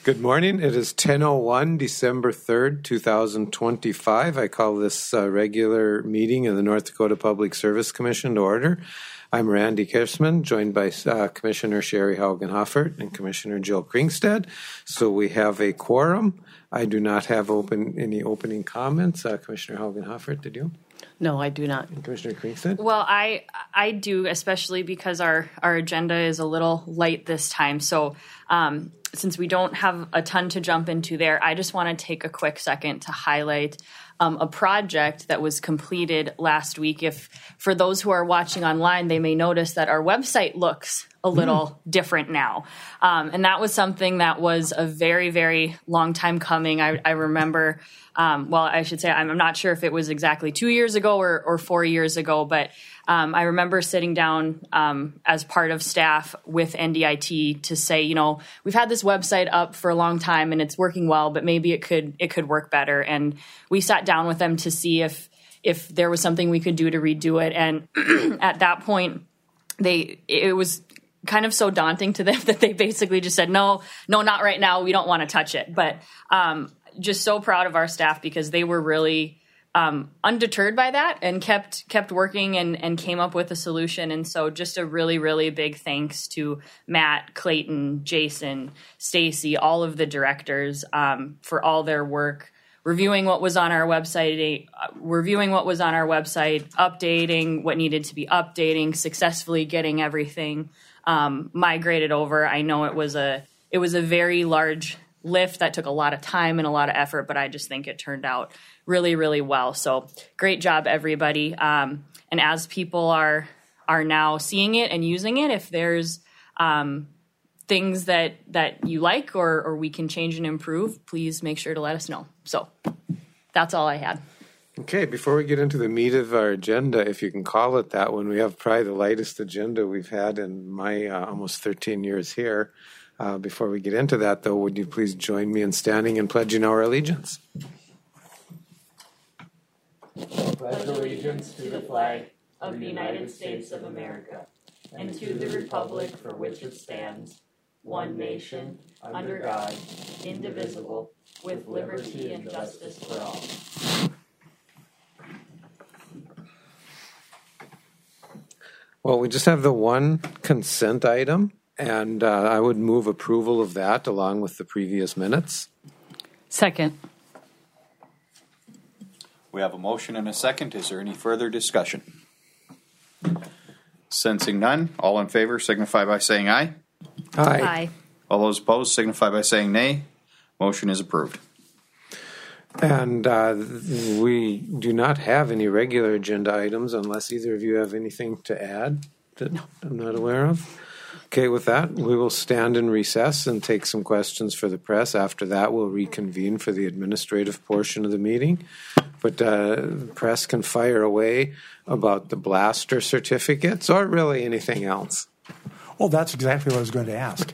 Good morning. It is 10:01, December 3rd, 2025. I call this regular meeting of the North Dakota Public Service Commission to order. I'm Randy Kirschman, joined by Commissioner Sherry Haugen-Hoffert and Commissioner Jill Kringstad. So we have a quorum. I do not have any opening comments. Commissioner Haugen-Hoffert, did you? No, I do not. And Commissioner Kringstad? Well, I do, especially because our agenda is a little light this time. So since we don't have a ton to jump into there, I just want to take a quick second to highlight a project that was completed last week. If for those who are watching online, they may notice that our website looks a little different now. And that was something that was a very, very long time coming. I remember, I should say, I'm not sure if it was exactly 2 years ago or 4 years ago, but I remember sitting down as part of staff with NDIT to say, we've had this website up for a long time and it's working well, but maybe it could work better. And we sat down with them to see if there was something we could do to redo it. And at that point, it was kind of so daunting to them that they basically just said, no, not right now. We don't want to touch it. But just so proud of our staff because they were really undeterred by that and kept working and came up with a solution. And so just a really, really big thanks to Matt, Clayton, Jason, Stacy, all of the directors for all their work, reviewing what was on our website, updating what needed to be updating, successfully getting everything migrated over. I know it was a very large lift that took a lot of time and a lot of effort, but I just think it turned out really, really well. So great job, everybody. And as people are now seeing it and using it, if there's things that you like or we can change and improve, please make sure to let us know. So that's all I had. Okay, before we get into the meat of our agenda, if you can call it that, when we have probably the lightest agenda we've had in my almost 13 years here. Before we get into that, though, would you please join me in standing and pledging our allegiance? Pledge allegiance to the flag of the United States of America and to the republic for which it stands, one nation, under God, indivisible, with liberty and justice for all. Well, we just have the one consent item, and I would move approval of that along with the previous minutes. Second. We have a motion and a second. Is there any further discussion? Sensing none, all in favor signify by saying aye. Aye. All those opposed signify by saying nay. Motion is approved. And we do not have any regular agenda items unless either of you have anything to add that I'm not aware of. Okay, with that, we will stand in recess and take some questions for the press. After that, we'll reconvene for the administrative portion of the meeting. But the press can fire away about the blaster certificates or really anything else. Well, that's exactly what I was going to ask.